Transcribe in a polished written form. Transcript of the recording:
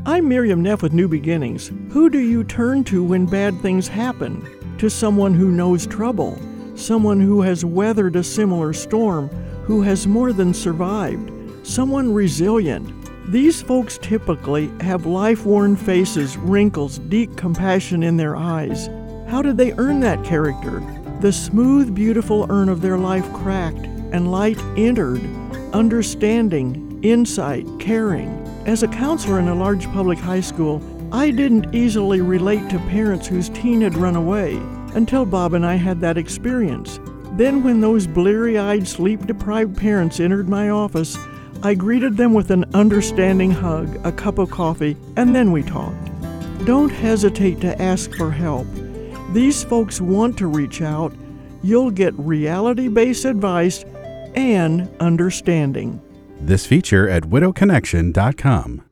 I'm Miriam Neff with New Beginnings. Who do you turn to when bad things happen? To someone who knows trouble, someone who has weathered a similar storm, who has more than survived, someone resilient. These folks typically have life-worn faces, wrinkles, deep compassion in their eyes. How did they earn that character? The smooth, beautiful urn of their life cracked, and light entered, understanding, insight, caring. As a counselor in a large public high school, I didn't easily relate to parents whose teen had run away until Bob and I had that experience. Then when those bleary-eyed, sleep-deprived parents entered my office, I greeted them with an understanding hug, a cup of coffee, and then we talked. Don't hesitate to ask for help. These folks want to reach out. You'll get reality-based advice and understanding. This feature at widowconnection.com.